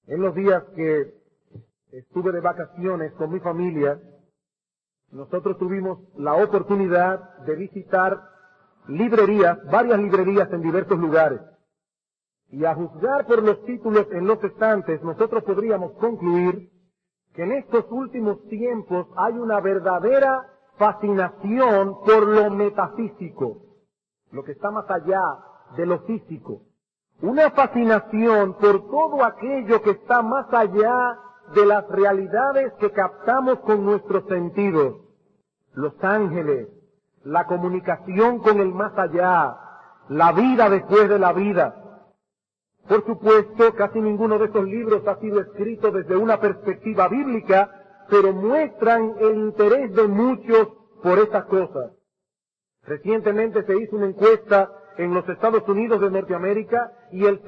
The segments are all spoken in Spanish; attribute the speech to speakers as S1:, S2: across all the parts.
S1: En los días que estuve de vacaciones con mi familia, nosotros tuvimos la oportunidad de visitar librerías, varias librerías en diversos lugares. Y a juzgar por los títulos en los estantes, nosotros podríamos concluir que en estos últimos tiempos hay una verdadera fascinación por lo metafísico, lo que está más allá de lo físico. Una fascinación por todo aquello que está más allá de las realidades que captamos con nuestros sentidos. Los ángeles, la comunicación con el más allá, la vida después de la vida. Por supuesto, casi ninguno de estos libros ha sido escrito desde una perspectiva bíblica, pero muestran el interés de muchos por estas cosas. Recientemente se hizo una encuesta en los Estados Unidos de Norteamérica y el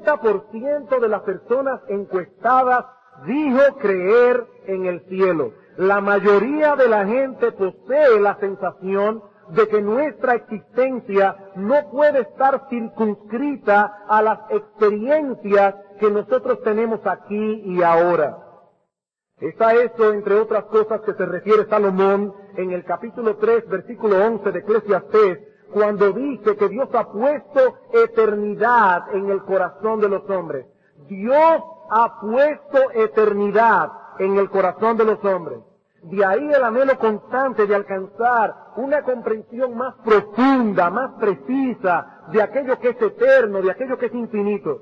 S1: 70% de las personas encuestadas dijo creer en el cielo. La mayoría de la gente posee la sensación de que nuestra existencia no puede estar circunscrita a las experiencias que nosotros tenemos aquí y ahora. Es a eso, entre otras cosas, que se refiere Salomón en el capítulo 3, versículo 11 de Eclesiastés, cuando dice que Dios ha puesto eternidad en el corazón de los hombres. Dios ha puesto eternidad en el corazón de los hombres. De ahí el anhelo constante de alcanzar una comprensión más profunda, más precisa de aquello que es eterno, de aquello que es infinito.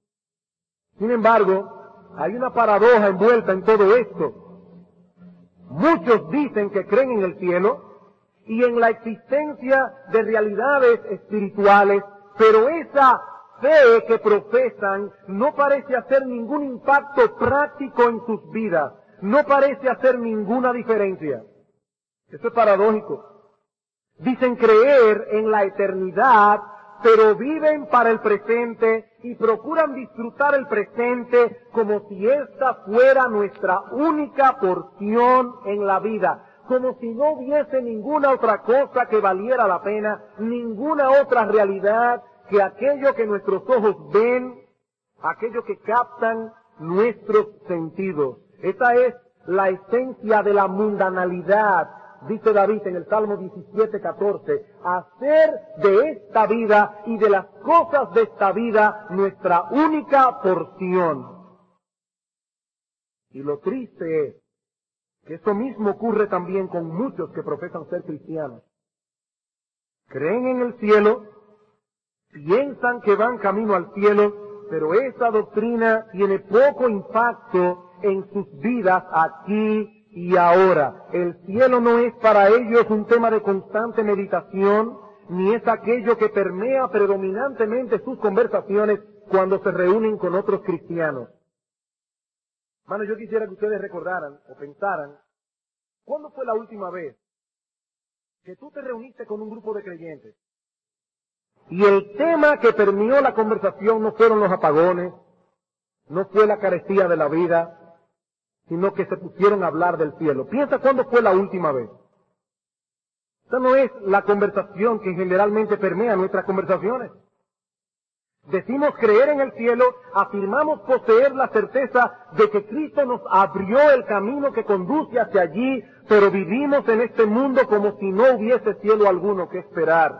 S1: Sin embargo, hay una paradoja envuelta en todo esto. Muchos dicen que creen en el cielo y en la existencia de realidades espirituales, pero esa fe que profesan no parece hacer ningún impacto práctico en sus vidas, no parece hacer ninguna diferencia. Eso es paradójico. Dicen creer en la eternidad, pero viven para el presente y procuran disfrutar el presente como si esta fuera nuestra única porción en la vida, como si no hubiese ninguna otra cosa que valiera la pena, ninguna otra realidad que aquello que nuestros ojos ven, aquello que captan nuestros sentidos. Esa es la esencia de la mundanalidad, dice David en el Salmo 17:14, hacer de esta vida y de las cosas de esta vida nuestra única porción. Y lo triste es que esto mismo ocurre también con muchos que profesan ser cristianos. Creen en el cielo, piensan que van camino al cielo, pero esa doctrina tiene poco impacto en sus vidas aquí y ahora. El cielo no es para ellos un tema de constante meditación, ni es aquello que permea predominantemente sus conversaciones cuando se reúnen con otros cristianos. Hermano, yo quisiera que ustedes recordaran o pensaran, ¿cuándo fue la última vez que tú te reuniste con un grupo de creyentes y el tema que permeó la conversación no fueron los apagones, no fue la carestía de la vida, sino que se pusieron a hablar del cielo? Piensa cuándo fue la última vez. Esa no es la conversación que generalmente permea nuestras conversaciones. Decimos creer en el cielo, afirmamos poseer la certeza de que Cristo nos abrió el camino que conduce hacia allí, pero vivimos en este mundo como si no hubiese cielo alguno que esperar.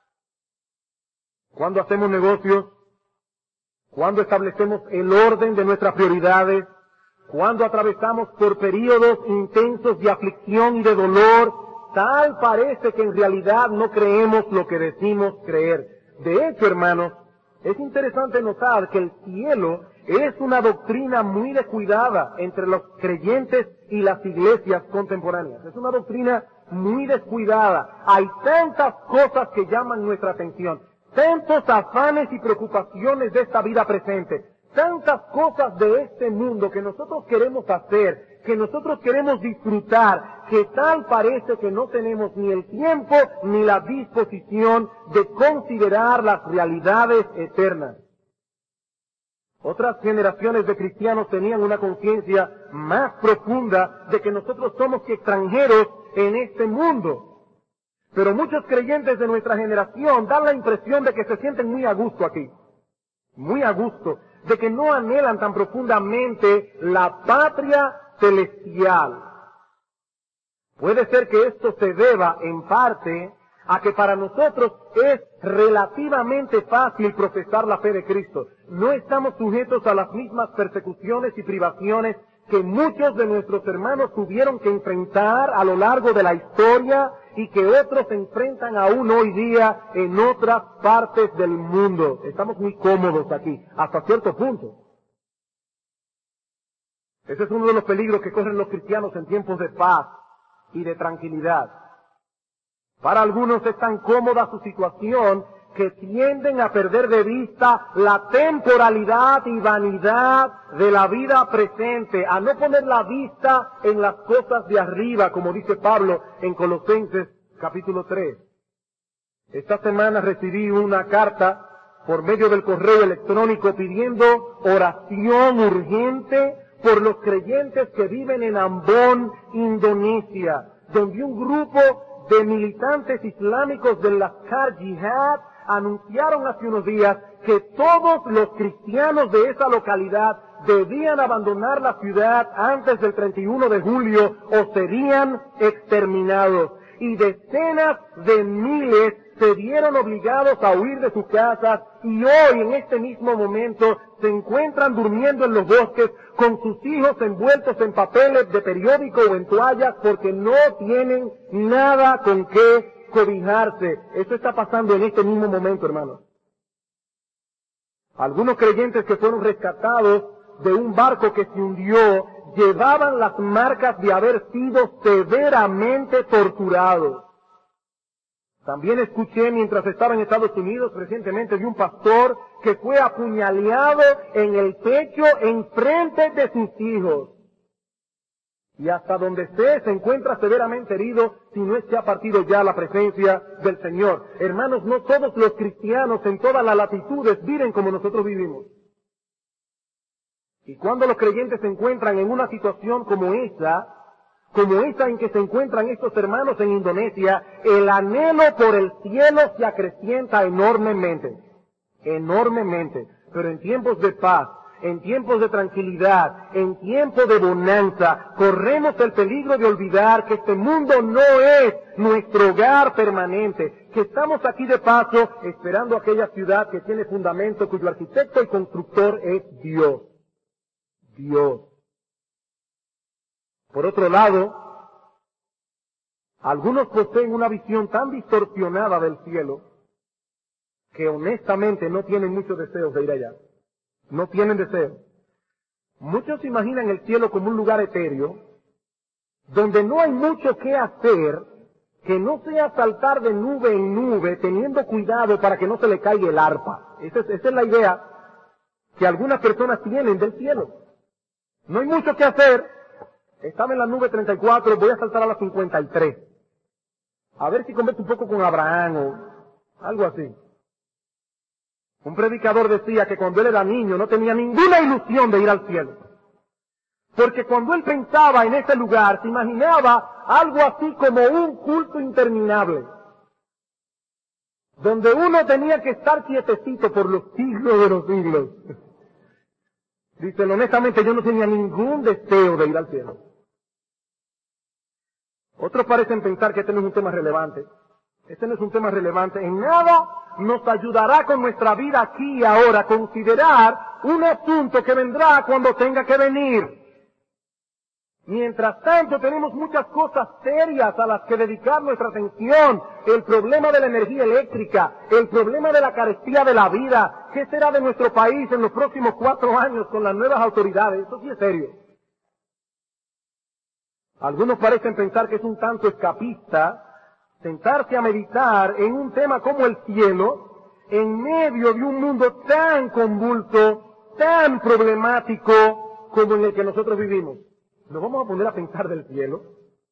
S1: Cuando hacemos negocios, cuando establecemos el orden de nuestras prioridades, cuando atravesamos por períodos intensos de aflicción y de dolor, tal parece que en realidad no creemos lo que decimos creer. De hecho, hermanos, es interesante notar que el cielo es una doctrina muy descuidada entre los creyentes y las iglesias contemporáneas. Es una doctrina muy descuidada. Hay tantas cosas que llaman nuestra atención, tantos afanes y preocupaciones de esta vida presente, tantas cosas de este mundo que nosotros queremos hacer, que nosotros queremos disfrutar, que tal parece que no tenemos ni el tiempo ni la disposición de considerar las realidades eternas. Otras generaciones de cristianos tenían una conciencia más profunda de que nosotros somos extranjeros en este mundo. Pero muchos creyentes de nuestra generación dan la impresión de que se sienten muy a gusto aquí. Muy a gusto. de que no anhelan tan profundamente la patria celestial. Puede ser que esto se deba, en parte, a que para nosotros es relativamente fácil profesar la fe de Cristo. No estamos sujetos a las mismas persecuciones y privaciones que muchos de nuestros hermanos tuvieron que enfrentar a lo largo de la historia y que otros enfrentan aún hoy día en otras partes del mundo. Estamos muy cómodos aquí, hasta cierto punto. Ese es uno de los peligros que corren los cristianos en tiempos de paz y de tranquilidad. Para algunos es tan cómoda su situación que tienden a perder de vista la temporalidad y vanidad de la vida presente, a no poner la vista en las cosas de arriba, como dice Pablo en Colosenses capítulo 3. Esta semana recibí una carta por medio del correo electrónico pidiendo oración urgente por los creyentes que viven en Ambon, Indonesia, donde un grupo de militantes islámicos del Lashkar Jihad anunciaron hace unos días que todos los cristianos de esa localidad debían abandonar la ciudad antes del 31 de julio o serían exterminados. Y decenas de miles se vieron obligados a huir de sus casas y hoy, en este mismo momento, se encuentran durmiendo en los bosques con sus hijos envueltos en papeles de periódico o en toallas porque no tienen nada con qué cobijarse. Eso está pasando en este mismo momento, hermanos. Algunos creyentes que fueron rescatados de un barco que se hundió llevaban las marcas de haber sido severamente torturados. También escuché mientras estaba en Estados Unidos recientemente de un pastor que fue apuñaleado en el pecho en frente de sus hijos. Y hasta donde se encuentra severamente herido, si no es que ha partido ya la presencia del Señor. Hermanos, no todos los cristianos en todas las latitudes viven como nosotros vivimos. Y cuando los creyentes se encuentran en una situación como esa en que se encuentran estos hermanos en Indonesia, el anhelo por el cielo se acrecienta enormemente. Pero en tiempos de paz, en tiempos de tranquilidad, en tiempos de bonanza, corremos el peligro de olvidar que este mundo no es nuestro hogar permanente, que estamos aquí de paso esperando aquella ciudad que tiene fundamento, cuyo arquitecto y constructor es Dios. Por otro lado, algunos poseen una visión tan distorsionada del cielo que honestamente no tienen muchos deseos de ir allá. No tienen deseo. Muchos imaginan el cielo como un lugar etéreo, donde no hay mucho que hacer, que no sea saltar de nube en nube, teniendo cuidado para que no se le caiga el arpa. Esa es la idea que algunas personas tienen del cielo. No hay mucho que hacer. Estaba en la nube 34, voy a saltar a la 53. A ver si converso un poco con Abraham o algo así. Un predicador decía que cuando él era niño no tenía ninguna ilusión de ir al cielo. Porque cuando él pensaba en ese lugar, se imaginaba algo así como un culto interminable. Donde uno tenía que estar quietecito por los siglos de los siglos. Dice, honestamente yo no tenía ningún deseo de ir al cielo. Otros parecen pensar que este no es un tema relevante. Este no es un tema relevante. En nada nos ayudará con nuestra vida aquí y ahora a considerar un asunto que vendrá cuando tenga que venir. Mientras tanto tenemos muchas cosas serias a las que dedicar nuestra atención. El problema de la energía eléctrica, el problema de la carestía de la vida. ¿Qué será de nuestro país en los próximos 4 años con las nuevas autoridades? Eso sí es serio. Algunos parecen pensar que es un tanto escapista sentarse a meditar en un tema como el cielo en medio de un mundo tan convulso, tan problemático como en el que nosotros vivimos. ¿Nos vamos a poner a pensar del cielo?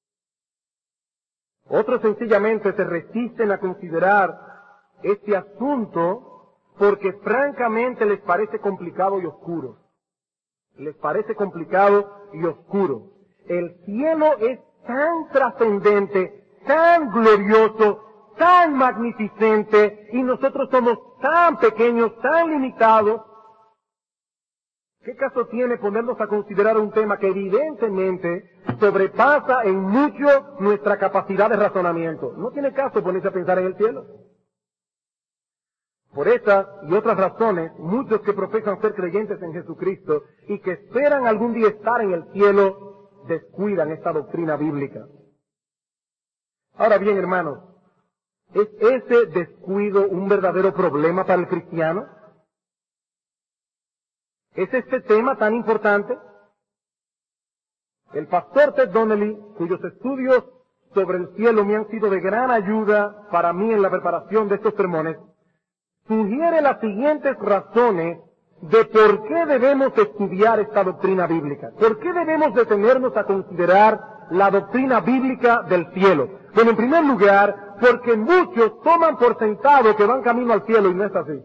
S1: Otros sencillamente se resisten a considerar este asunto porque francamente les parece complicado y oscuro. Les parece complicado y oscuro. El cielo es tan trascendente, tan glorioso, tan magnificente, y nosotros somos tan pequeños, tan limitados, ¿Qué caso tiene ponernos a considerar un tema que evidentemente sobrepasa en mucho nuestra capacidad de razonamiento? No tiene caso ponerse a pensar en el cielo. Por estas y otras razones, muchos que profesan ser creyentes en Jesucristo y que esperan algún día estar en el cielo, descuidan esta doctrina bíblica. Ahora bien, hermanos, ¿es ese descuido un verdadero problema para el cristiano? ¿Es este tema tan importante? El pastor Ted Donnelly, cuyos estudios sobre el cielo me han sido de gran ayuda para mí en la preparación de estos sermones, sugiere las siguientes razones de por qué debemos estudiar esta doctrina bíblica. ¿Por qué debemos detenernos a considerar la doctrina bíblica del cielo? Bueno, en primer lugar, porque muchos toman por sentado que van camino al cielo y no es así.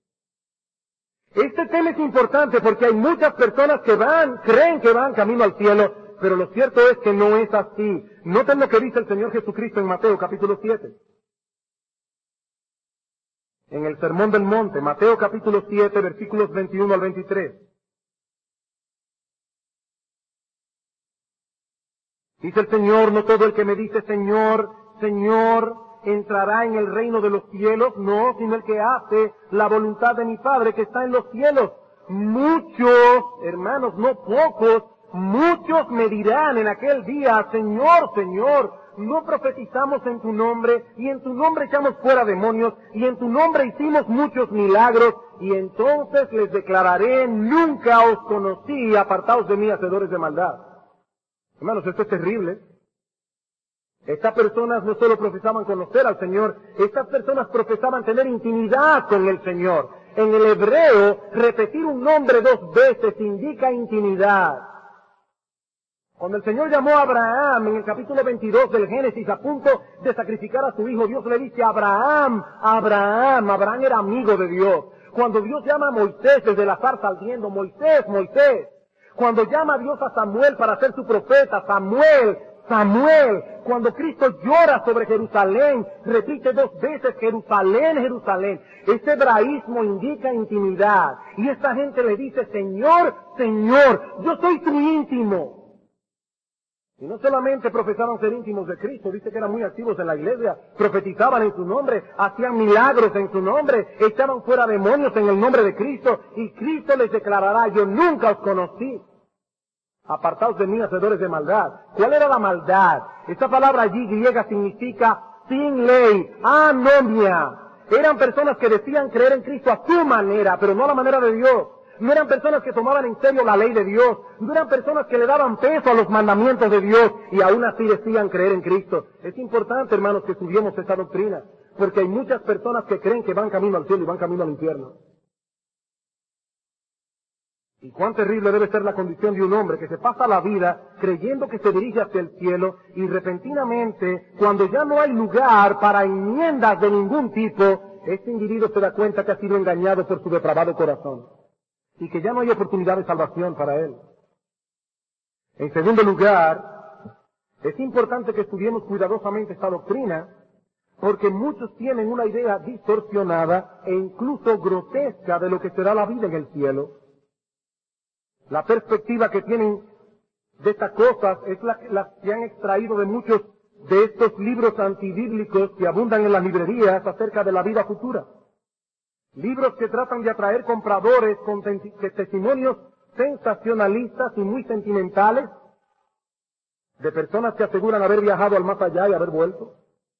S1: Este tema es importante porque hay muchas personas que creen que van camino al cielo, pero lo cierto es que no es así. Noten lo que dice el Señor Jesucristo en Mateo capítulo 7. En el Sermón del Monte, Mateo capítulo 7, versículos 21 al 23. Dice el Señor, no todo el que me dice Señor, Señor, entrará en el reino de los cielos, no, sino el que hace la voluntad de mi Padre que está en los cielos. Muchos, hermanos, no pocos, muchos me dirán en aquel día, Señor, Señor, no profetizamos en tu nombre, y en tu nombre echamos fuera demonios, y en tu nombre hicimos muchos milagros, y entonces les declararé, nunca os conocí, apartaos de mí, hacedores de maldad. Hermanos, esto es terrible. Estas personas no solo profesaban conocer al Señor, estas personas profesaban tener intimidad con el Señor. En el hebreo, repetir un nombre 2 veces indica intimidad. Cuando el Señor llamó a Abraham en el capítulo 22 del Génesis a punto de sacrificar a su hijo, Dios le dice, Abraham, Abraham, Abraham era amigo de Dios. Cuando Dios llama a Moisés desde la zarza ardiendo, Moisés, Moisés. Cuando llama a Dios a Samuel para ser su profeta, Samuel, Samuel. Cuando Cristo llora sobre Jerusalén, repite 2 veces, Jerusalén, Jerusalén. Ese hebraísmo indica intimidad. Y esta gente le dice, Señor, Señor, yo soy tu íntimo. Y no solamente profesaban ser íntimos de Cristo, dice que eran muy activos en la iglesia, profetizaban en su nombre, hacían milagros en su nombre, echaban fuera demonios en el nombre de Cristo, y Cristo les declarará, yo nunca os conocí. Apartaos de mí, hacedores de maldad. ¿Cuál era la maldad? Esta palabra allí griega significa sin ley, anomia. Eran personas que decían creer en Cristo a su manera, pero no a la manera de Dios. No eran personas que tomaban en serio la ley de Dios. No eran personas que le daban peso a los mandamientos de Dios y aún así decían creer en Cristo. Es importante, hermanos, que estudiemos esta doctrina, porque hay muchas personas que creen que van camino al cielo y van camino al infierno. Y cuán terrible debe ser la condición de un hombre que se pasa la vida creyendo que se dirige hacia el cielo y repentinamente, cuando ya no hay lugar para enmiendas de ningún tipo, este individuo se da cuenta que ha sido engañado por su depravado corazón y que ya no hay oportunidad de salvación para él. En segundo lugar, es importante que estudiemos cuidadosamente esta doctrina porque muchos tienen una idea distorsionada e incluso grotesca de lo que será la vida en el cielo. La perspectiva que tienen de estas cosas es la que han extraído de muchos de estos libros antibíblicos que abundan en las librerías acerca de la vida futura. Libros que tratan de atraer compradores con testimonios sensacionalistas y muy sentimentales de personas que aseguran haber viajado al más allá y haber vuelto.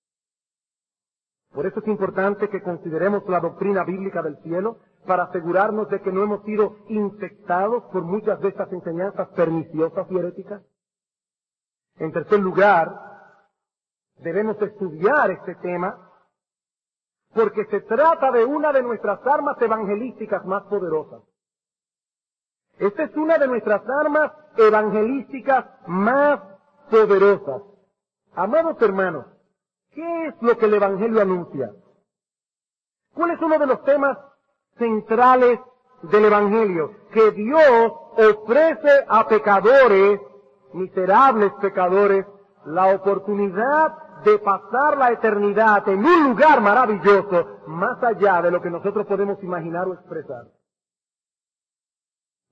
S1: Por eso es importante que consideremos la doctrina bíblica del cielo para asegurarnos de que no hemos sido infectados por muchas de estas enseñanzas perniciosas y heréticas. En tercer lugar, debemos estudiar este tema porque se trata de una de nuestras armas evangelísticas más poderosas. Esta es una de nuestras armas evangelísticas más poderosas. Amados hermanos, ¿qué es lo que el Evangelio anuncia? ¿Cuál es uno de los temas centrales del Evangelio? Que Dios ofrece a pecadores, miserables pecadores, la oportunidad de pasar la eternidad en un lugar maravilloso, más allá de lo que nosotros podemos imaginar o expresar.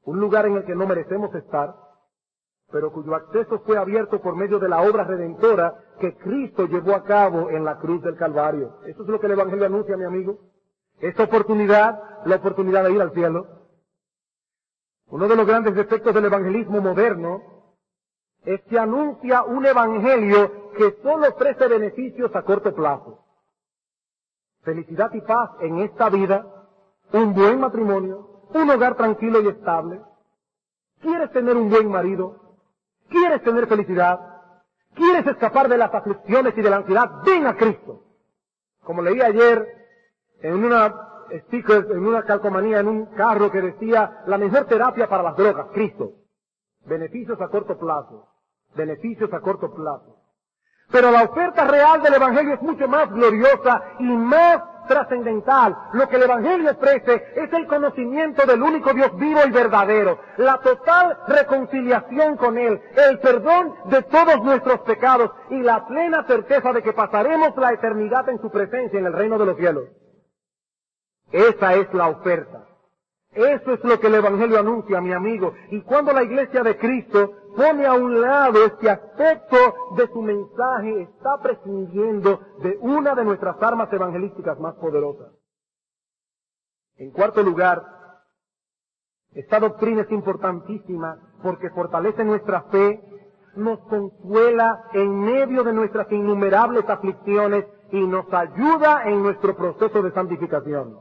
S1: un lugar en el que no merecemos estar, pero cuyo acceso fue abierto por medio de la obra redentora que Cristo llevó a cabo en la cruz del Calvario. Eso es lo que el Evangelio anuncia, mi amigo. Esta oportunidad, la oportunidad de ir al cielo. Uno de los grandes defectos del evangelismo moderno es que anuncia un evangelio que solo ofrece beneficios a corto plazo. Felicidad y paz en esta vida, un buen matrimonio, un hogar tranquilo y estable. ¿Quieres tener un buen marido? ¿Quieres tener felicidad? ¿Quieres escapar de las aflicciones y de la ansiedad? Ven a Cristo. Como leí ayer en una sticker, en una calcomanía, en un carro que decía, la mejor terapia para las drogas, Cristo. Beneficios a corto plazo. Beneficios a corto plazo. Pero la oferta real del Evangelio es mucho más gloriosa y más trascendental. Lo que el Evangelio ofrece es el conocimiento del único Dios vivo y verdadero, la total reconciliación con Él, el perdón de todos nuestros pecados y la plena certeza de que pasaremos la eternidad en su presencia en el reino de los cielos. Esa es la oferta. Eso es lo que el Evangelio anuncia, mi amigo. Y cuando la Iglesia de Cristo pone a un lado este aspecto de su mensaje, está prescindiendo de una de nuestras armas evangelísticas más poderosas. En cuarto lugar, esta doctrina es importantísima porque fortalece nuestra fe, nos consuela en medio de nuestras innumerables aflicciones y nos ayuda en nuestro proceso de santificación.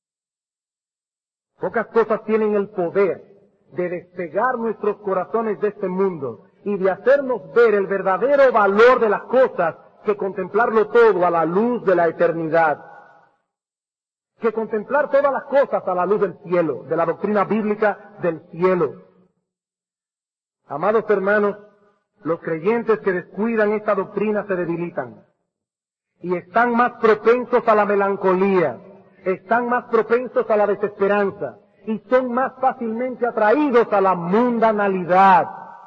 S1: Pocas cosas tienen el poder de despegar nuestros corazones de este mundo y de hacernos ver el verdadero valor de las cosas que contemplarlo todo a la luz de la eternidad. Que contemplar todas las cosas a la luz del cielo, de la doctrina bíblica del cielo. Amados hermanos, los creyentes que descuidan esta doctrina se debilitan y están más propensos a la melancolía, están más propensos a la desesperanza y son más fácilmente atraídos a la mundanalidad.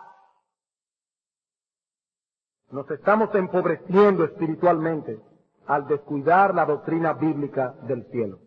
S1: Nos estamos empobreciendo espiritualmente al descuidar la doctrina bíblica del cielo.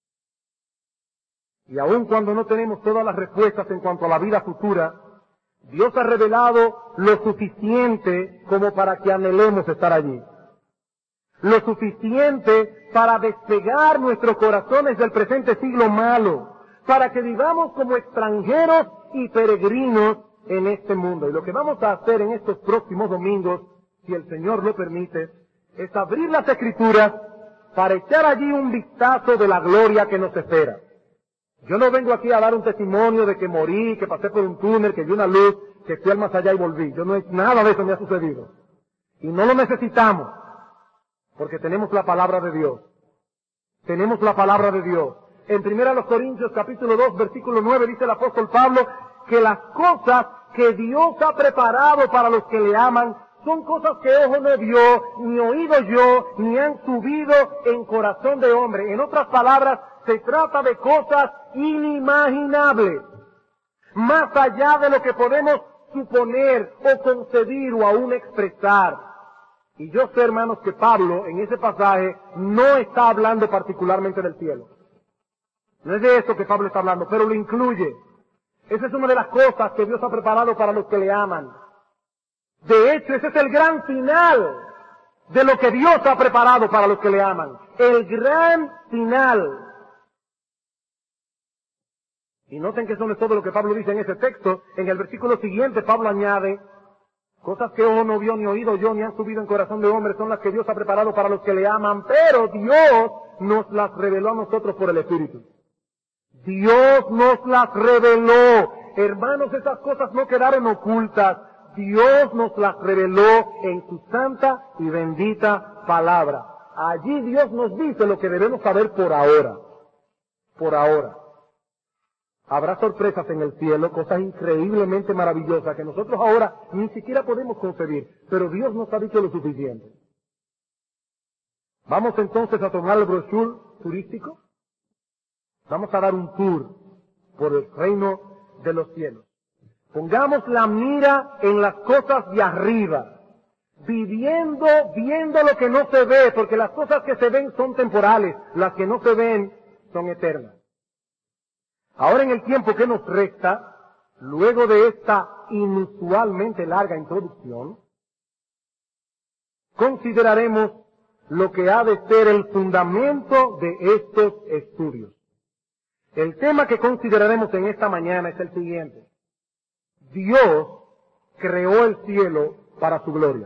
S1: Y aun cuando no tenemos todas las respuestas en cuanto a la vida futura, Dios ha revelado lo suficiente como para que anhelemos estar allí. Lo suficiente para despegar nuestros corazones del presente siglo malo, para que vivamos como extranjeros y peregrinos en este mundo. Y lo que vamos a hacer en estos próximos domingos, si el Señor lo permite, es abrir las Escrituras para echar allí un vistazo de la gloria que nos espera. Yo no vengo aquí a dar un testimonio de que morí, que pasé por un túnel, que vi una luz, que fui al más allá y volví. Nada de eso me ha sucedido. Y no lo necesitamos, porque tenemos la palabra de Dios. Tenemos la palabra de Dios. En 1 Corintios capítulo 2, versículo 9, dice el apóstol Pablo que las cosas que Dios ha preparado para los que le aman son cosas que ojo no vio, ni oído yo, ni han subido en corazón de hombre. En otras palabras, se trata de cosas inimaginables, más allá de lo que podemos suponer o concebir o aún expresar. Y yo sé, hermanos, que Pablo en ese pasaje no está hablando particularmente del cielo. No es de eso que Pablo está hablando, pero lo incluye. Esa es una de las cosas que Dios ha preparado para los que le aman. De hecho, ese es el gran final de lo que Dios ha preparado para los que le aman. El gran final. Y noten que eso no es todo lo que Pablo dice en ese texto. En el versículo siguiente Pablo añade, cosas que ojo no vio, ni oído yo, ni han subido en corazón de hombre, son las que Dios ha preparado para los que le aman, pero Dios nos las reveló a nosotros por el Espíritu. Dios nos las reveló. Hermanos, esas cosas no quedaron ocultas. Dios nos las reveló en su santa y bendita palabra. Allí Dios nos dice lo que debemos saber por ahora. Por ahora. Habrá sorpresas en el cielo, cosas increíblemente maravillosas que nosotros ahora ni siquiera podemos concebir, pero Dios nos ha dicho lo suficiente. Vamos entonces a tomar el brochure turístico. Vamos a dar un tour por el reino de los cielos. Pongamos la mira en las cosas de arriba, viendo lo que no se ve, porque las cosas que se ven son temporales, las que no se ven son eternas. Ahora en el tiempo que nos resta, luego de esta inusualmente larga introducción, consideraremos lo que ha de ser el fundamento de estos estudios. El tema que consideraremos en esta mañana es el siguiente. Dios creó el cielo para su gloria.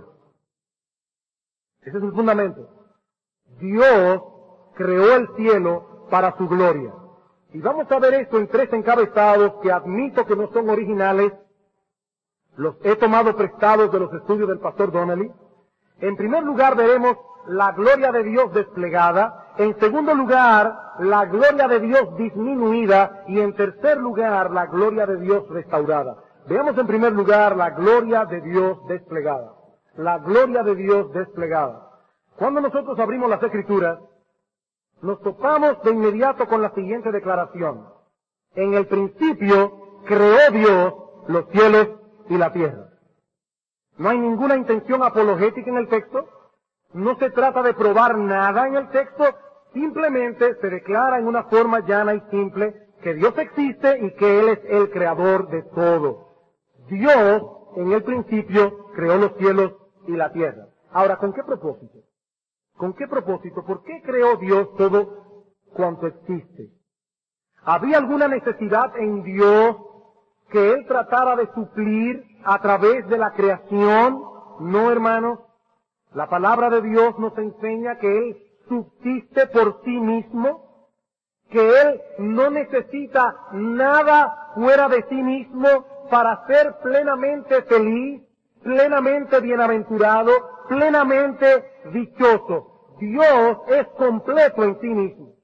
S1: Ese es el fundamento. Dios creó el cielo para su gloria. Y vamos a ver esto en 3 encabezados que admito que no son originales. Los he tomado prestados de los estudios del pastor Donnelly. En primer lugar veremos la gloria de Dios desplegada. En segundo lugar, la gloria de Dios disminuida. Y en tercer lugar, la gloria de Dios restaurada. Veamos en primer lugar la gloria de Dios desplegada. La gloria de Dios desplegada. Cuando nosotros abrimos las Escrituras, nos topamos de inmediato con la siguiente declaración. En el principio creó Dios los cielos y la tierra. No hay ninguna intención apologética en el texto. No se trata de probar nada en el texto. Simplemente se declara en una forma llana y simple que Dios existe y que Él es el creador de todo. Dios, en el principio, creó los cielos y la tierra. Ahora, ¿con qué propósito? ¿Con qué propósito? ¿Por qué creó Dios todo cuanto existe? ¿Había alguna necesidad en Dios que Él tratara de suplir a través de la creación? No, hermanos. La palabra de Dios nos enseña que Él subsiste por sí mismo, que Él no necesita nada fuera de sí mismo para ser plenamente feliz, plenamente bienaventurado, plenamente dichoso. Dios es completo en sí mismo.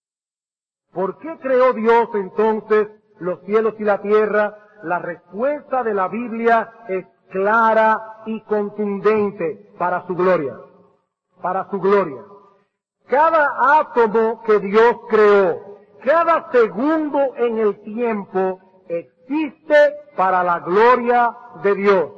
S1: ¿Por qué creó Dios entonces los cielos y la tierra? La respuesta de la Biblia es clara y contundente: para su gloria. Para su gloria. Cada átomo que Dios creó, cada segundo en el tiempo, existe para la gloria de Dios.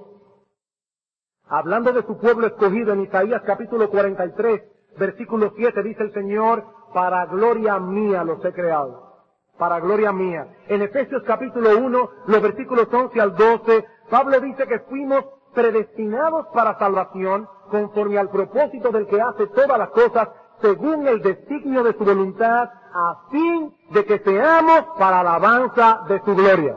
S1: Hablando de su pueblo escogido en Isaías capítulo 43, versículo 7, dice el Señor: para gloria mía los he creado. Para gloria mía. En Efesios capítulo 1, los versículos 11 al 12, Pablo dice que fuimos predestinados para salvación conforme al propósito del que hace todas las cosas según el designio de su voluntad, a fin de que seamos para alabanza de su gloria.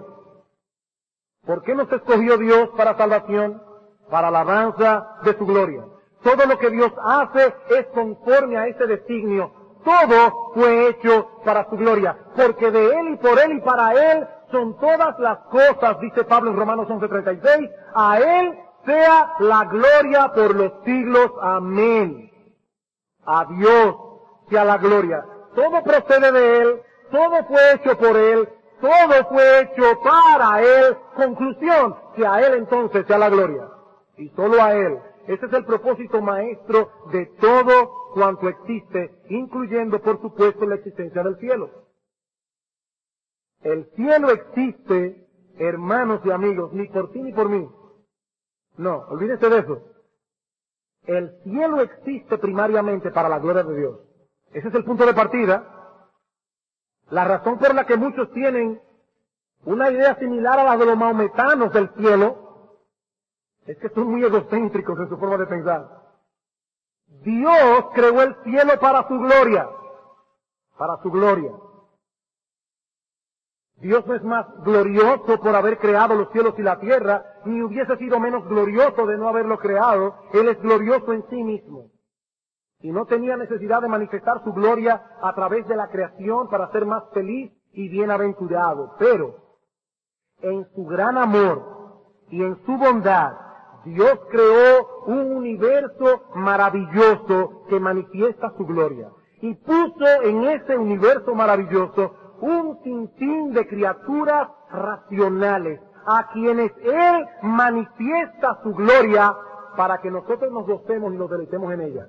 S1: ¿Por qué nos escogió Dios para salvación? Para alabanza de su gloria. Todo lo que Dios hace es conforme a ese designio. Todo fue hecho para su gloria. Porque de Él y por Él y para Él son todas las cosas, dice Pablo en Romanos 11:36. A Él sea la gloria por los siglos. Amén. A Dios sea la gloria. Todo procede de Él, todo fue hecho por Él, todo fue hecho para Él. Conclusión: que a Él entonces sea la gloria. Y solo a Él. Ese es el propósito maestro de todo cuanto existe, incluyendo, por supuesto, la existencia del cielo. El cielo existe, hermanos y amigos, ni por ti ni por mí. No, olvídense de eso. El cielo existe primariamente para la gloria de Dios. Ese es el punto de partida. La razón por la que muchos tienen una idea similar a la de los maometanos del cielo es que son muy egocéntricos en su forma de pensar. Dios creó el cielo para su gloria. Para su gloria. Dios no es más glorioso por haber creado los cielos y la tierra, ni hubiese sido menos glorioso de no haberlo creado. Él es glorioso en sí mismo. Y no tenía necesidad de manifestar su gloria a través de la creación para ser más feliz y bienaventurado. Pero, en su gran amor y en su bondad, Dios creó un universo maravilloso que manifiesta su gloria. Y puso en ese universo maravilloso un sinfín de criaturas racionales, a quienes Él manifiesta su gloria para que nosotros nos gocemos y nos deleitemos en ella.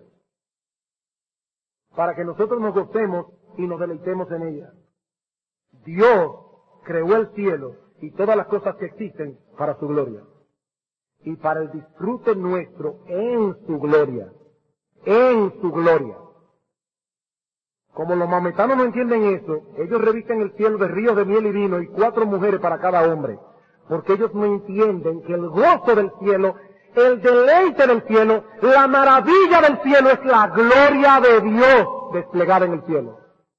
S1: Para que nosotros nos gocemos y nos deleitemos en ella. Dios creó el cielo y todas las cosas que existen para su gloria. Y para el disfrute nuestro en su gloria. En su gloria. Como los maometanos no entienden eso, ellos revisten el cielo de ríos de miel y vino y 4 mujeres para cada hombre. porque ellos no entienden que el gozo del cielo, el deleite del cielo, la maravilla del cielo es la gloria de Dios desplegada en el cielo.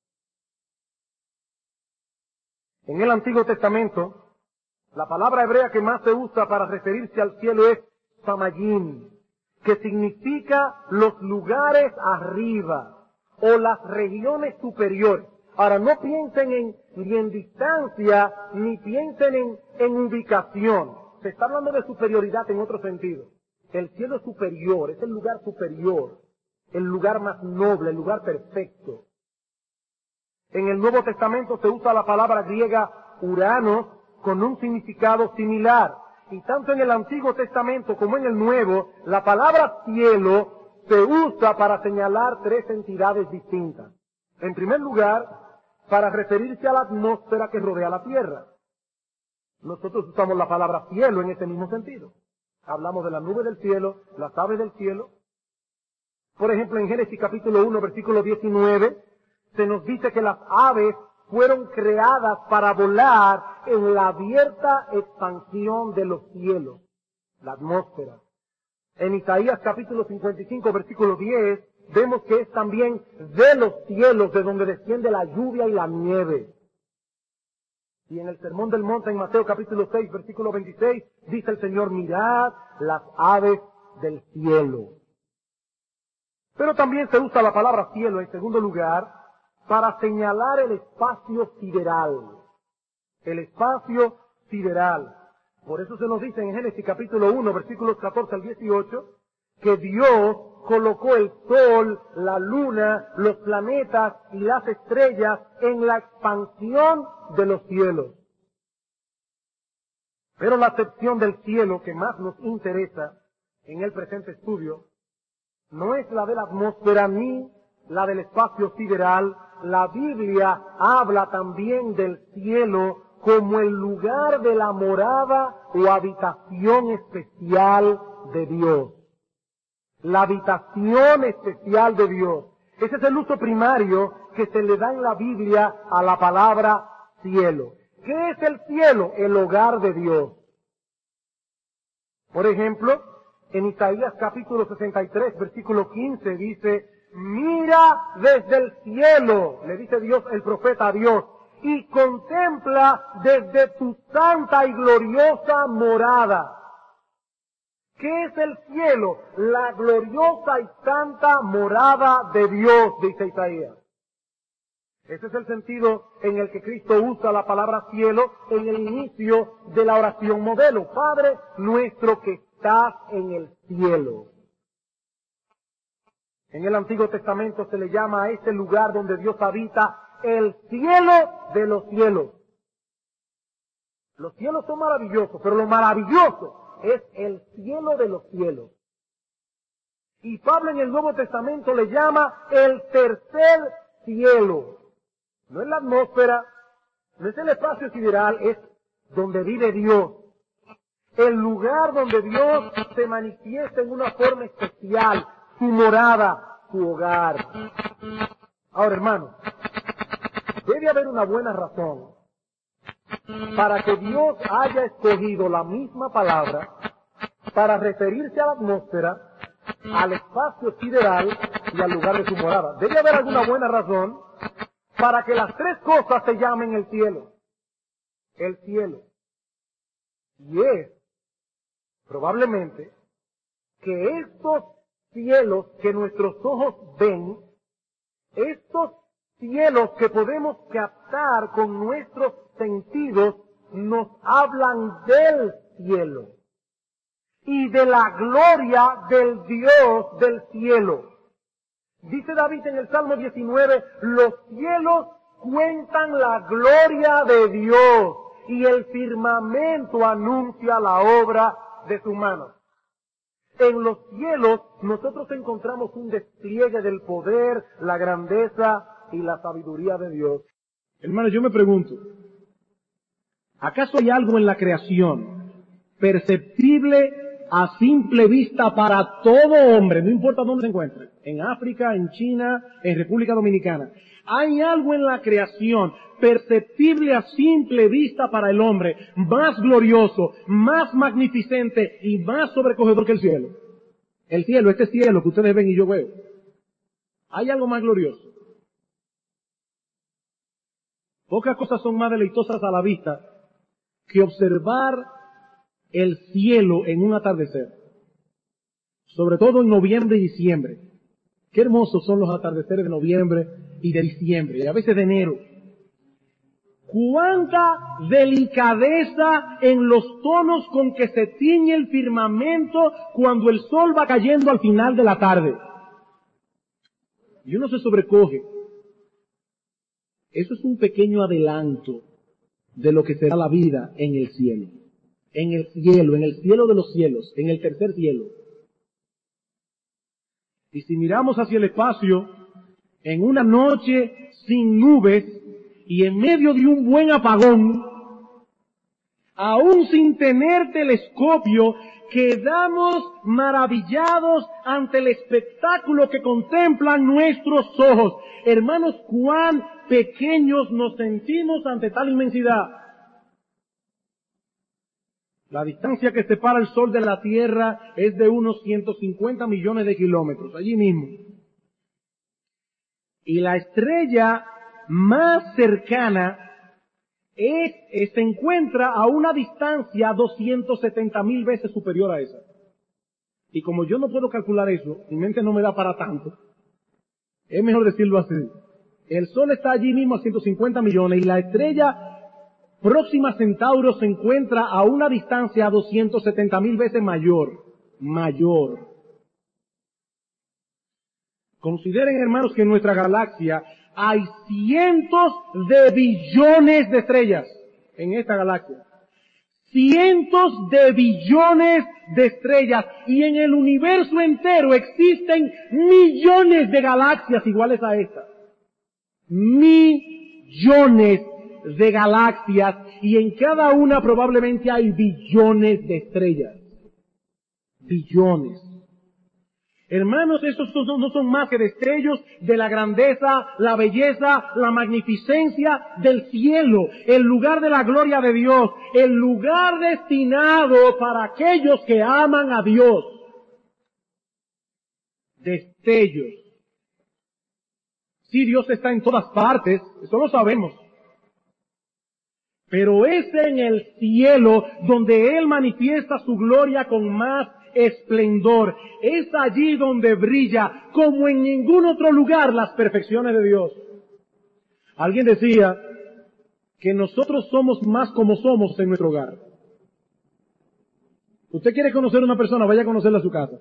S1: En el Antiguo Testamento, la palabra hebrea que más se usa para referirse al cielo es Samayim, que significa los lugares arriba o las regiones superiores. Ahora, no piensen ni en distancia, ni piensen en ubicación. Se está hablando de superioridad en otro sentido. El cielo es superior, es el lugar superior, el lugar más noble, el lugar perfecto. En el Nuevo Testamento se usa la palabra griega uranos con un significado similar. Y tanto en el Antiguo Testamento como en el Nuevo, la palabra cielo se usa para señalar tres entidades distintas. En primer lugar, para referirse a la atmósfera que rodea la tierra. Nosotros usamos la palabra cielo en ese mismo sentido. Hablamos de la nube del cielo, las aves del cielo. Por ejemplo, en Génesis capítulo 1, versículo 19, se nos dice que las aves fueron creadas para volar en la abierta expansión de los cielos, la atmósfera. En Isaías capítulo 55, versículo 10, vemos que es también de los cielos de donde desciende la lluvia y la nieve. Y en el Sermón del Monte, en Mateo capítulo 6, versículo 26, dice el Señor, mirad las aves del cielo. Pero también se usa la palabra cielo, en segundo lugar, para señalar el espacio sideral. El espacio sideral. Por eso se nos dice en Génesis capítulo 1, versículos 14 al 18, que Dios colocó el sol, la luna, los planetas y las estrellas en la expansión de los cielos. Pero la sección del cielo que más nos interesa en el presente estudio no es la de la atmósfera ni la del espacio sideral. La Biblia habla también del cielo como el lugar de la morada o habitación especial de Dios. La habitación especial de Dios. Ese es el uso primario que se le da en la Biblia a la palabra cielo. ¿Qué es el cielo? El hogar de Dios. Por ejemplo, en Isaías capítulo 63, versículo 15 dice, mira desde el cielo, le dice Dios, el profeta a Dios, y contempla desde tu santa y gloriosa morada. ¿Qué es el cielo? La gloriosa y santa morada de Dios, dice Isaías. Ese es el sentido en el que Cristo usa la palabra cielo en el inicio de la oración modelo. Padre nuestro que estás en el cielo. En el Antiguo Testamento se le llama a este lugar donde Dios habita el cielo de los cielos. Los cielos son maravillosos, pero lo maravilloso es el cielo de los cielos. Y Pablo en el Nuevo Testamento le llama el tercer cielo. No es la atmósfera, no es el espacio sideral, es donde vive Dios. El lugar donde Dios se manifiesta en una forma especial, su morada, su hogar. Ahora, hermanos, debe haber una buena razón para que Dios haya escogido la misma palabra para referirse a la atmósfera, al espacio sideral y al lugar de su morada. Debe haber alguna buena razón para que las tres cosas se llamen el cielo. El cielo. Y es, probablemente, que estos cielos que nuestros ojos ven, estos cielos que podemos captar con nuestros sentidos, nos hablan del cielo y de la gloria del Dios del cielo. Dice David en el Salmo 19, los cielos cuentan la gloria de Dios y el firmamento anuncia la obra de sus manos. En los cielos nosotros encontramos un despliegue del poder, la grandeza y la sabiduría de Dios.
S2: Hermano, yo me pregunto, ¿acaso hay algo en la creación perceptible a simple vista para todo hombre, no importa dónde se encuentre, en África, en China, en República Dominicana? Hay algo en la creación, perceptible a simple vista para el hombre, más glorioso, más magnificente y más sobrecogedor que el cielo. El cielo, este cielo que ustedes ven y yo veo. Hay algo más glorioso. Pocas cosas son más deleitosas a la vista que observar el cielo en un atardecer. Sobre todo en noviembre y diciembre. Qué hermosos son los atardeceres de noviembre y de diciembre, y a veces de enero. Cuánta delicadeza en los tonos con que se tiñe el firmamento cuando el sol va cayendo al final de la tarde. Y uno se sobrecoge. Eso es un pequeño adelanto de lo que será la vida en el cielo. En el cielo de los cielos, en el tercer cielo. Y si miramos hacia el espacio, en una noche sin nubes y en medio de un buen apagón, aún sin tener telescopio, quedamos maravillados ante el espectáculo que contemplan nuestros ojos. Hermanos, cuán pequeños nos sentimos ante tal inmensidad. La distancia que separa el Sol de la Tierra es de unos 150 millones de kilómetros, allí mismo. Y la estrella más cercana se encuentra a una distancia 270,000 veces superior a esa. Y como yo no puedo calcular eso, mi mente no me da para tanto, es mejor decirlo así. El Sol está allí mismo a 150 millones y la estrella Próxima Centauro se encuentra a una distancia 270,000 veces mayor. Consideren, hermanos, que en nuestra galaxia hay cientos de billones de estrellas en esta galaxia. Cientos de billones de estrellas. Y en el universo entero existen millones de galaxias iguales a esta. Millones de galaxias, y en cada una probablemente hay billones de estrellas. Billones. Hermanos, estos no son más que destellos de la grandeza, la belleza, la magnificencia del cielo, el lugar de la gloria de Dios, el lugar destinado para aquellos que aman a Dios. Destellos. Sí, Dios está en todas partes, eso lo sabemos. Pero es en el cielo donde Él manifiesta su gloria con más esplendor. Es allí donde brilla, como en ningún otro lugar, las perfecciones de Dios. Alguien decía que nosotros somos más como somos en nuestro hogar. Usted quiere conocer a una persona, vaya a conocerla a su casa.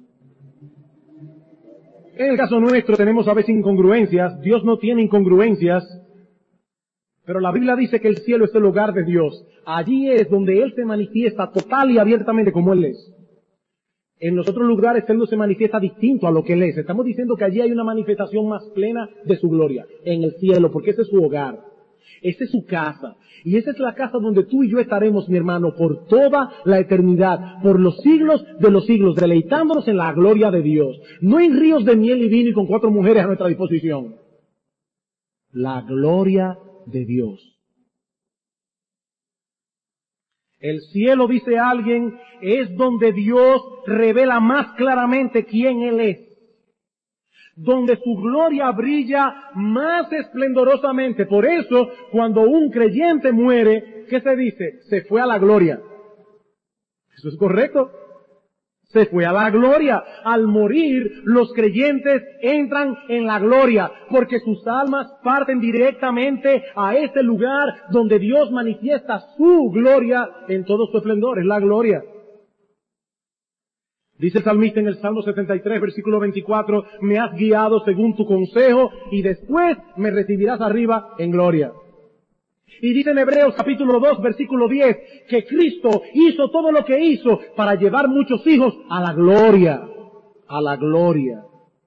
S2: En el caso nuestro tenemos a veces incongruencias, Dios no tiene incongruencias. Pero la Biblia dice que el cielo es el hogar de Dios. Allí es donde Él se manifiesta total y abiertamente como Él es. En los otros lugares Él no se manifiesta distinto a lo que Él es. Estamos diciendo que allí hay una manifestación más plena de su gloria. En el cielo, porque ese es su hogar. Esa es su casa. Y esa es la casa donde tú y yo estaremos, mi hermano, por toda la eternidad, por los siglos de los siglos, deleitándonos en la gloria de Dios. No en ríos de miel y vino y con 4 mujeres a nuestra disposición. La gloria de Dios. El cielo, dice alguien, es donde Dios revela más claramente quién Él es. Donde su gloria brilla más esplendorosamente. Por eso, cuando un creyente muere, ¿qué se dice? Se fue a la gloria. ¿Eso es correcto? Se fue a la gloria. Al morir, los creyentes entran en la gloria, porque sus almas parten directamente a ese lugar donde Dios manifiesta su gloria en todo su esplendor. Es la gloria. Dice el salmista en el Salmo 73, versículo 24, me has guiado según tu consejo y después me recibirás arriba en gloria. Y dice en Hebreos capítulo 2, versículo 10, que Cristo hizo todo lo que hizo para llevar muchos hijos a la gloria. A la gloria.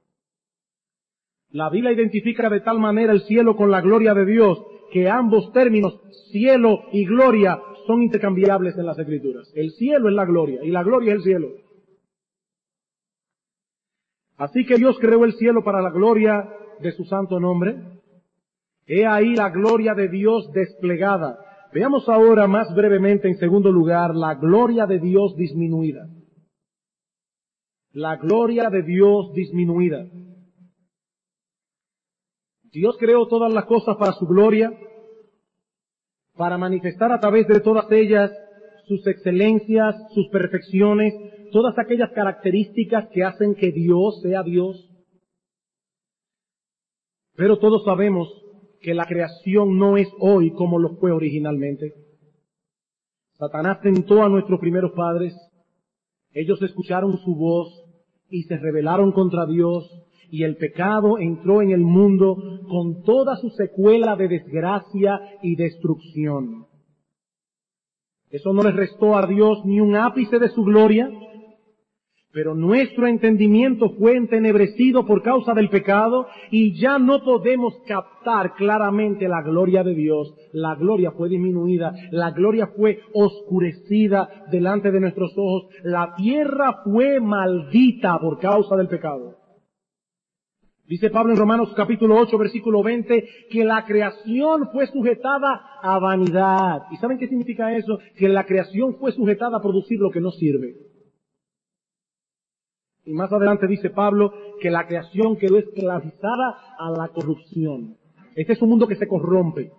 S2: La Biblia identifica de tal manera el cielo con la gloria de Dios, que ambos términos, cielo y gloria, son intercambiables en las Escrituras. El cielo es la gloria y la gloria es el cielo. Así que Dios creó el cielo para la gloria de su santo nombre. He ahí la gloria de Dios desplegada. Veamos ahora más brevemente, en segundo lugar, la gloria de Dios disminuida. La gloria de Dios disminuida. Dios creó todas las cosas para su gloria, para manifestar a través de todas ellas sus excelencias, sus perfecciones, todas aquellas características que hacen que Dios sea Dios. Pero todos sabemos que la creación no es hoy como lo fue originalmente. Satanás tentó a nuestros primeros padres. Ellos escucharon su voz y se rebelaron contra Dios, y el pecado entró en el mundo con toda su secuela de desgracia y destrucción. Eso no les restó a Dios ni un ápice de su gloria, pero nuestro entendimiento fue entenebrecido por causa del pecado y ya no podemos captar claramente la gloria de Dios. La gloria fue disminuida, la gloria fue oscurecida delante de nuestros ojos. La tierra fue maldita por causa del pecado. Dice Pablo en Romanos capítulo 8, versículo 20, que la creación fue sujetada a vanidad. ¿Y saben qué significa eso? Que la creación fue sujetada a producir lo que no sirve. Y más adelante dice Pablo que la creación quedó esclavizada a la corrupción. Este es un mundo que se corrompe.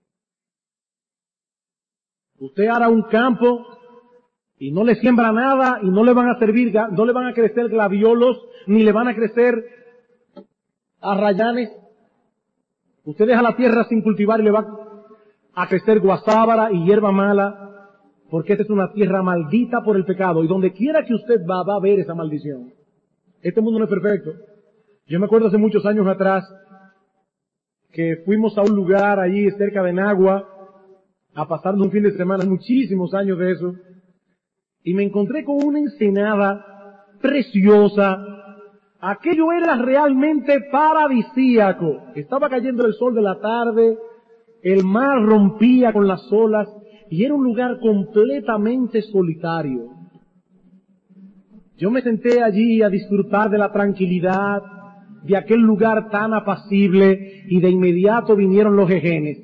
S2: Usted hará un campo y no le siembra nada y no le van a servir, no le van a crecer glaviolos, ni le van a crecer arrayanes. Usted deja la tierra sin cultivar y le va a crecer guasábara y hierba mala, porque esta es una tierra maldita por el pecado, y donde quiera que usted va a ver esa maldición. Este mundo no es perfecto. Yo me acuerdo hace muchos años atrás que fuimos a un lugar allí cerca de Nagua a pasarnos un fin de semana, muchísimos años de eso, y me encontré con una ensenada preciosa. Aquello era realmente paradisíaco. Estaba cayendo el sol de la tarde, el mar rompía con las olas, y era un lugar completamente solitario. Yo me senté allí a disfrutar de la tranquilidad de aquel lugar tan apacible, y de inmediato vinieron los jejenes.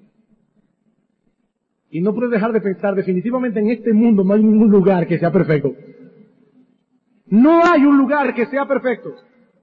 S2: Y no pude dejar de pensar, definitivamente en este mundo no hay ningún lugar que sea perfecto. No hay un lugar que sea perfecto.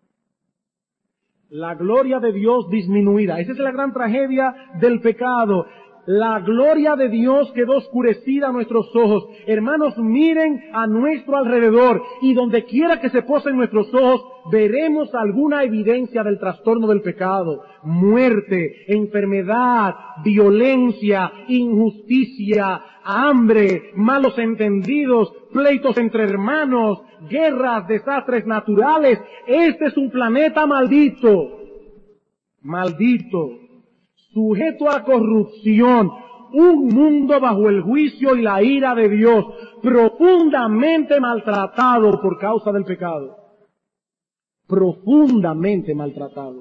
S2: La gloria de Dios disminuida. Esa es la gran tragedia del pecado. La gloria de Dios quedó oscurecida a nuestros ojos. Hermanos, miren a nuestro alrededor, y donde quiera que se posen nuestros ojos, veremos alguna evidencia del trastorno del pecado. Muerte, enfermedad, violencia, injusticia, hambre, malos entendidos, pleitos entre hermanos, guerras, desastres naturales. Este es un planeta maldito. Maldito. Sujeto a corrupción, un mundo bajo el juicio y la ira de Dios, profundamente maltratado por causa del pecado. Profundamente maltratado.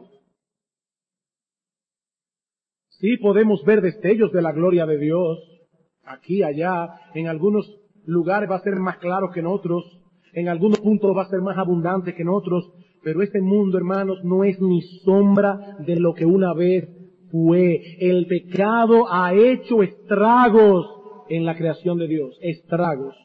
S2: Sí podemos ver destellos de la gloria de Dios, aquí, allá, en algunos lugares va a ser más claro que en otros, en algunos puntos va a ser más abundante que en otros, pero este mundo, hermanos, no es ni sombra de lo que una vez fue. El pecado ha hecho estragos en la creación de Dios, estragos.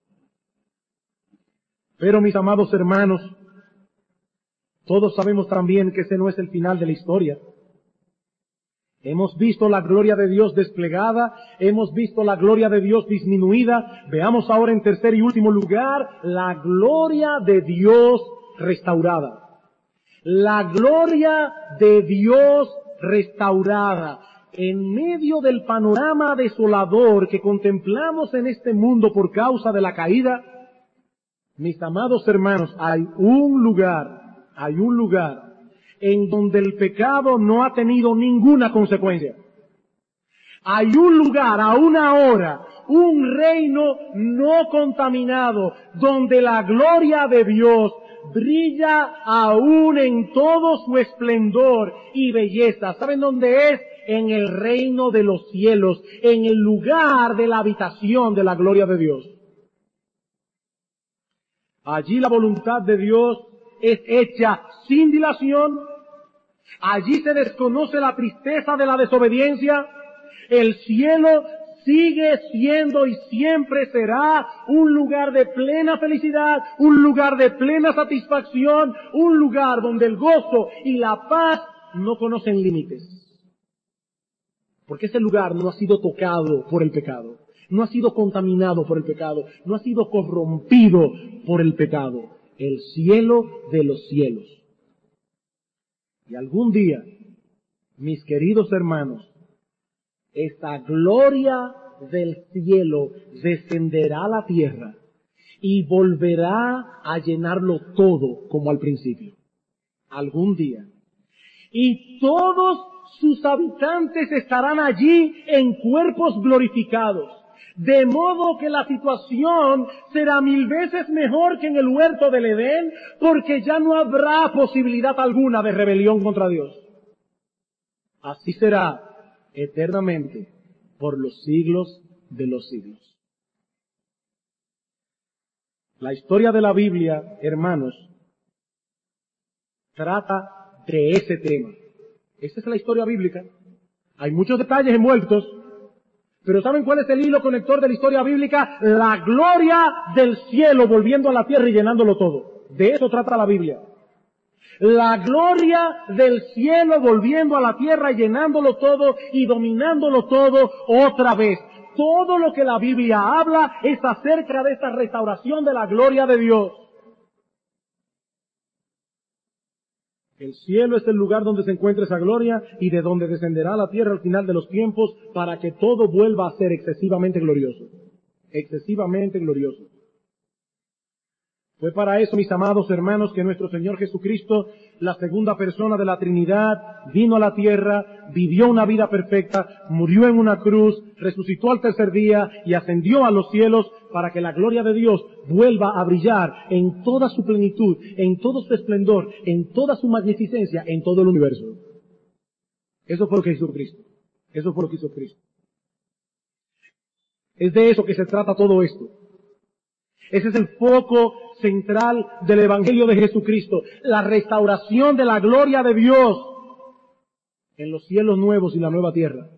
S2: Pero mis amados hermanos, todos sabemos también que ese no es el final de la historia. Hemos visto la gloria de Dios desplegada, hemos visto la gloria de Dios disminuida. Veamos ahora en tercer y último lugar la gloria de Dios restaurada. La gloria de Dios restaurada. En medio del panorama desolador que contemplamos en este mundo por causa de la caída, mis amados hermanos, hay un lugar en donde el pecado no ha tenido ninguna consecuencia. Hay un lugar, a una hora, un reino no contaminado, donde la gloria de Dios brilla aún en todo su esplendor y belleza. ¿Saben dónde es? En el reino de los cielos, en el lugar de la habitación de la gloria de Dios. Allí la voluntad de Dios es hecha sin dilación. Allí se desconoce la tristeza de la desobediencia. El cielo sigue siendo y siempre será un lugar de plena felicidad, un lugar de plena satisfacción, un lugar donde el gozo y la paz no conocen límites. Porque ese lugar no ha sido tocado por el pecado, no ha sido contaminado por el pecado, no ha sido corrompido por el pecado. El cielo de los cielos. Y algún día, mis queridos hermanos, esta gloria del cielo descenderá a la tierra y volverá a llenarlo todo como al principio. Algún día. Y todos sus habitantes estarán allí en cuerpos glorificados. De modo que la situación será 1000 veces mejor que en el huerto del Edén, porque ya no habrá posibilidad alguna de rebelión contra Dios. Así será eternamente por los siglos de los siglos. La historia de la Biblia, hermanos, trata de ese tema. Esa es la historia bíblica. Hay muchos detalles envueltos, pero ¿saben cuál es el hilo conector de la historia bíblica? La gloria del cielo volviendo a la tierra y llenándolo todo. De eso trata la Biblia. La gloria del cielo volviendo a la tierra y llenándolo todo y dominándolo todo otra vez. Todo lo que la Biblia habla es acerca de esta restauración de la gloria de Dios. El cielo es el lugar donde se encuentra esa gloria y de donde descenderá a la tierra al final de los tiempos para que todo vuelva a ser excesivamente glorioso. Excesivamente glorioso. Fue para eso, mis amados hermanos, que nuestro Señor Jesucristo, la segunda persona de la Trinidad, vino a la tierra, vivió una vida perfecta, murió en una cruz, resucitó al tercer día y ascendió a los cielos para que la gloria de Dios vuelva a brillar en toda su plenitud, en todo su esplendor, en toda su magnificencia, en todo el universo. Eso fue lo que hizo Cristo. Eso fue lo que hizo Cristo. Es de eso que se trata todo esto. Ese es el foco central del Evangelio de Jesucristo, la restauración de la gloria de Dios en los cielos nuevos y la nueva tierra.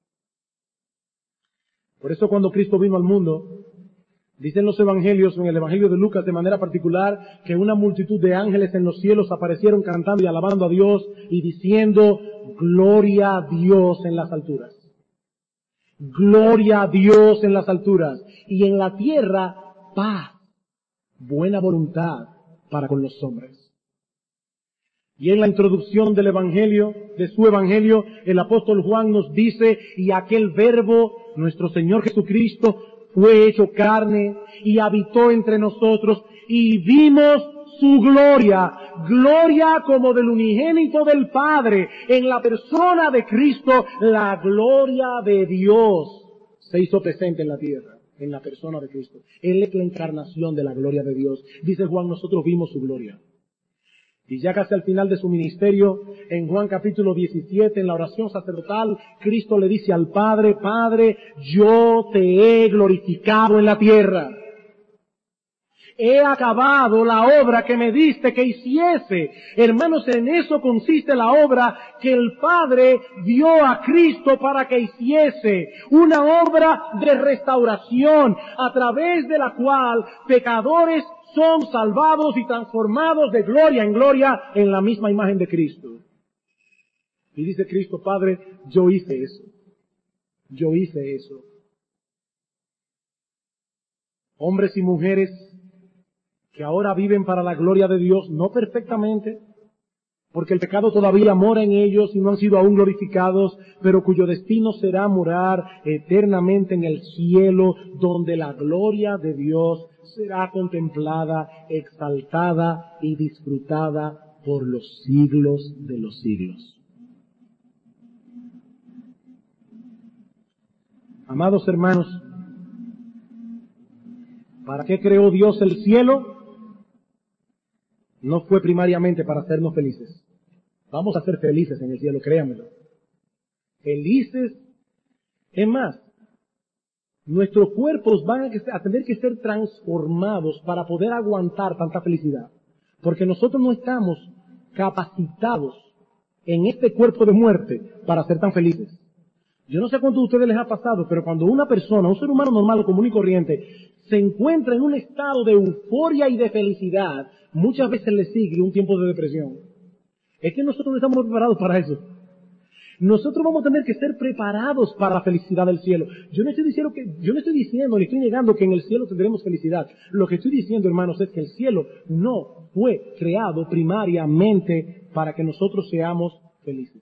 S2: Por eso cuando Cristo vino al mundo, dicen los evangelios, en el Evangelio de Lucas de manera particular, que una multitud de ángeles en los cielos aparecieron cantando y alabando a Dios y diciendo, gloria a Dios en las alturas. Gloria a Dios en las alturas. Y en la tierra, paz, buena voluntad para con los hombres. Y en la introducción del Evangelio, de su Evangelio, el apóstol Juan nos dice, y aquel verbo, nuestro Señor Jesucristo, fue hecho carne y habitó entre nosotros y vimos su gloria, gloria como del unigénito del Padre, en la persona de Cristo, la gloria de Dios se hizo presente en la tierra, en la persona de Cristo. Él es la encarnación de la gloria de Dios. Dice Juan, nosotros vimos su gloria. Y ya casi al final de su ministerio, en Juan capítulo 17, en la oración sacerdotal, Cristo le dice al Padre, Padre, yo te he glorificado en la tierra. He acabado la obra que me diste que hiciese. Hermanos, en eso consiste la obra que el Padre dio a Cristo para que hiciese. Una obra de restauración a través de la cual pecadores son salvados y transformados de gloria en gloria en la misma imagen de Cristo. Y dice Cristo, Padre, yo hice eso. Yo hice eso. Hombres y mujeres que ahora viven para la gloria de Dios, no perfectamente, porque el pecado todavía mora en ellos y no han sido aún glorificados, pero cuyo destino será morar eternamente en el cielo, donde la gloria de Dios será contemplada, exaltada y disfrutada por los siglos de los siglos. Amados hermanos, ¿para qué creó Dios el cielo? No fue primariamente para hacernos felices. Vamos a ser felices en el cielo, créanmelo. Felices. Es más, nuestros cuerpos van a tener que ser transformados para poder aguantar tanta felicidad. Porque nosotros no estamos capacitados en este cuerpo de muerte para ser tan felices. Yo no sé cuánto a ustedes les ha pasado, pero cuando una persona, un ser humano normal, común y corriente, se encuentra en un estado de euforia y de felicidad, muchas veces le sigue un tiempo de depresión. Es que nosotros no estamos preparados para eso. Nosotros vamos a tener que ser preparados para la felicidad del cielo. Yo no estoy diciendo ni estoy negando que en el cielo tendremos felicidad. Lo que estoy diciendo, hermanos, es que el cielo no fue creado primariamente para que nosotros seamos felices.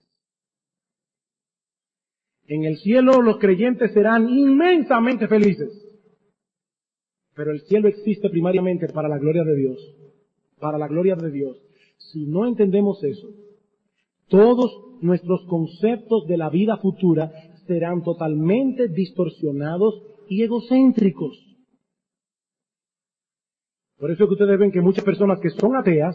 S2: En el cielo los creyentes serán inmensamente felices. Pero el cielo existe primariamente para la gloria de Dios. Para la gloria de Dios. Si no entendemos eso, todos nuestros conceptos de la vida futura serán totalmente distorsionados y egocéntricos. Por eso es que ustedes ven que muchas personas que son ateas,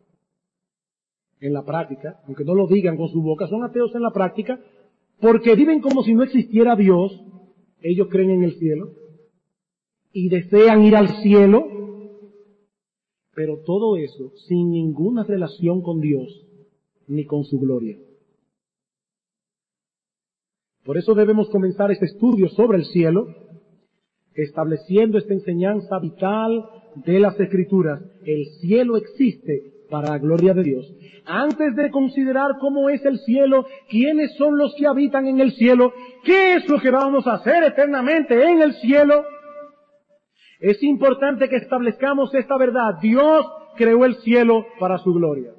S2: en la práctica, aunque no lo digan con su boca, son ateos en la práctica, porque viven como si no existiera Dios. Ellos creen en el cielo y desean ir al cielo, pero todo eso sin ninguna relación con Dios ni con su gloria. Por eso debemos comenzar este estudio sobre el cielo, estableciendo esta enseñanza vital de las Escrituras. El cielo existe para la gloria de Dios. Antes de considerar cómo es el cielo, quiénes son los que habitan en el cielo, qué es lo que vamos a hacer eternamente en el cielo, es importante que establezcamos esta verdad. Dios creó el cielo para su gloria.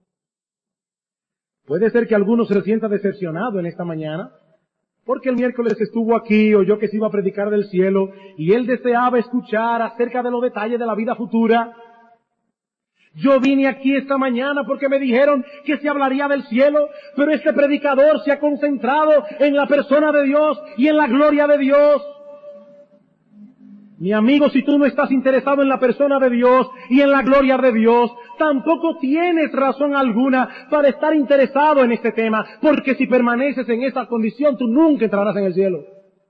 S2: Puede ser que algunos se sientan decepcionados en esta mañana, porque el miércoles estuvo aquí, oyó que se iba a predicar del cielo, y él deseaba escuchar acerca de los detalles de la vida futura. Yo vine aquí esta mañana porque me dijeron que se hablaría del cielo, pero este predicador se ha concentrado en la persona de Dios y en la gloria de Dios. Mi amigo, si tú no estás interesado en la persona de Dios y en la gloria de Dios, tampoco tienes razón alguna para estar interesado en este tema, porque si permaneces en esa condición, tú nunca entrarás en el cielo.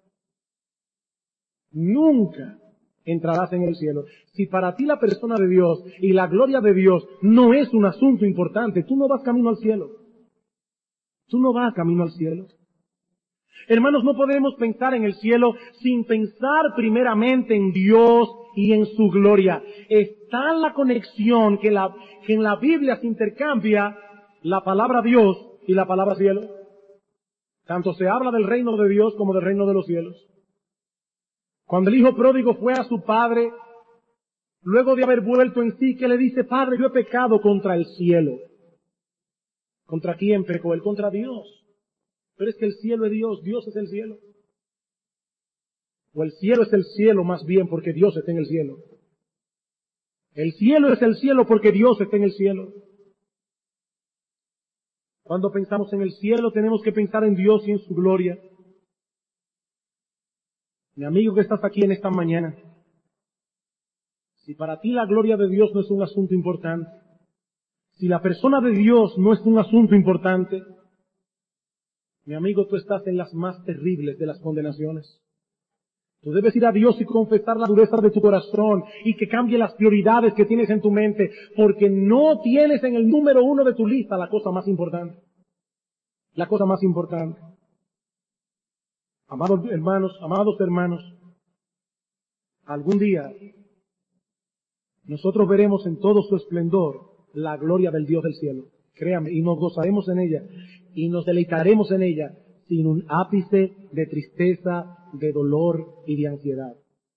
S2: Nunca entrarás en el cielo. Si para ti la persona de Dios y la gloria de Dios no es un asunto importante, tú no vas camino al cielo. Tú no vas camino al cielo. Hermanos, no podemos pensar en el cielo sin pensar primeramente en Dios y en su gloria. Está la conexión que en la Biblia se intercambia la palabra Dios y la palabra cielo. Tanto se habla del reino de Dios como del reino de los cielos. Cuando el hijo pródigo fue a su padre, luego de haber vuelto en sí, que le dice: Padre, yo he pecado contra el cielo. ¿Contra quién pecó él? Contra Dios. Pero es que el cielo es Dios, Dios es el cielo. O el cielo es el cielo más bien porque Dios está en el cielo. El cielo es el cielo porque Dios está en el cielo. Cuando pensamos en el cielo tenemos que pensar en Dios y en su gloria. Mi amigo que estás aquí en esta mañana, si para ti la gloria de Dios no es un asunto importante, si la persona de Dios no es un asunto importante, mi amigo, tú estás en las más terribles de las condenaciones. Tú debes ir a Dios y confesar la dureza de tu corazón y que cambie las prioridades que tienes en tu mente, porque no tienes en el número 1 de tu lista la cosa más importante. La cosa más importante. Amados hermanos, algún día nosotros veremos en todo su esplendor la gloria del Dios del cielo. Créame, y nos gozaremos en ella, y nos deleitaremos en ella, sin un ápice de tristeza, de dolor y de ansiedad.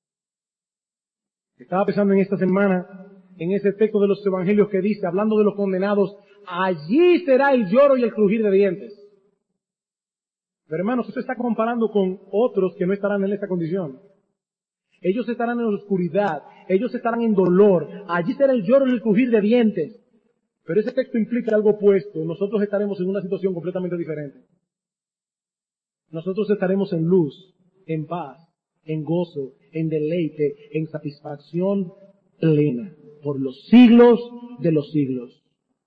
S2: Estaba pensando en esta semana, en ese texto de los evangelios que dice, hablando de los condenados, allí será el lloro y el crujir de dientes. Pero hermanos, eso está comparando con otros que no estarán en esa condición. Ellos estarán en la oscuridad, ellos estarán en dolor, allí será el lloro y el crujir de dientes. Pero ese texto implica algo opuesto. Nosotros estaremos en una situación completamente diferente. Nosotros estaremos en luz, en paz, en gozo, en deleite, en satisfacción plena, por los siglos de los siglos.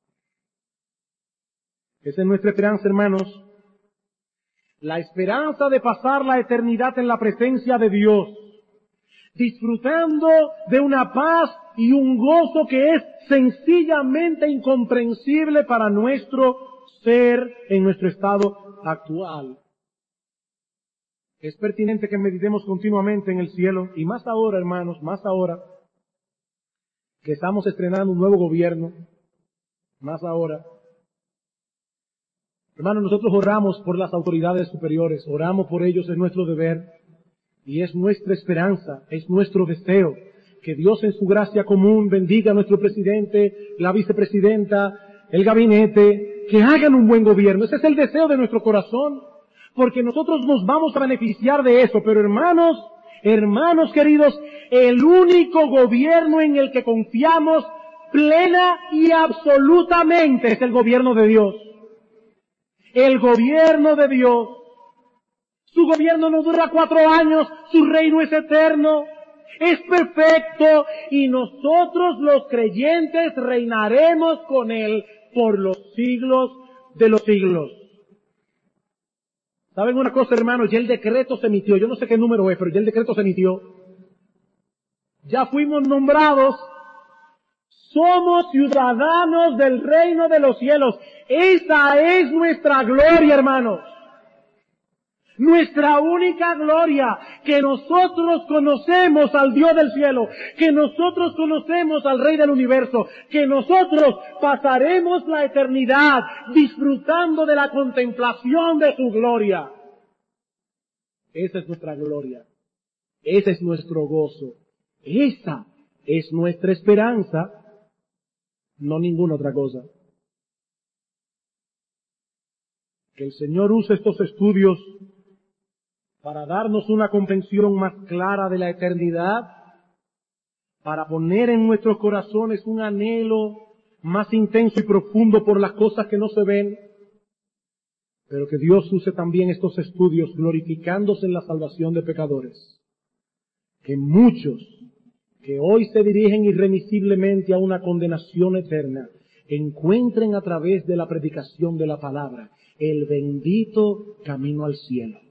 S2: Esa es nuestra esperanza, hermanos. La esperanza de pasar la eternidad en la presencia de Dios, disfrutando de una paz y un gozo que es sencillamente incomprensible para nuestro ser en nuestro estado actual. Es pertinente que meditemos continuamente en el cielo, y más ahora, hermanos, más ahora que estamos estrenando un nuevo gobierno, más ahora. Hermanos, nosotros oramos por las autoridades superiores, oramos por ellos, es nuestro deber, y es nuestra esperanza, es nuestro deseo, que Dios en su gracia común bendiga a nuestro presidente, la vicepresidenta, el gabinete, que hagan un buen gobierno. Ese es el deseo de nuestro corazón, porque nosotros nos vamos a beneficiar de eso. Pero hermanos queridos, el único gobierno en el que confiamos plena y absolutamente es el gobierno de Dios. El gobierno de Dios. Su gobierno no dura 4 años, su reino es eterno, es perfecto, y nosotros los creyentes reinaremos con Él por los siglos de los siglos. ¿Saben una cosa, hermanos? Ya el decreto se emitió, yo no sé qué número es, pero ya el decreto se emitió. Ya fuimos nombrados, somos ciudadanos del reino de los cielos. Esa es nuestra gloria, hermanos. Nuestra única gloria, que nosotros conocemos al Dios del cielo, que nosotros conocemos al Rey del universo, que nosotros pasaremos la eternidad disfrutando de la contemplación de su gloria. Esa es nuestra gloria, ese es nuestro gozo, esa es nuestra esperanza, no ninguna otra cosa. Que el Señor use estos estudios para darnos una comprensión más clara de la eternidad, para poner en nuestros corazones un anhelo más intenso y profundo por las cosas que no se ven, pero que Dios use también estos estudios glorificándose en la salvación de pecadores. Que muchos que hoy se dirigen irremisiblemente a una condenación eterna, encuentren a través de la predicación de la palabra el bendito camino al cielo.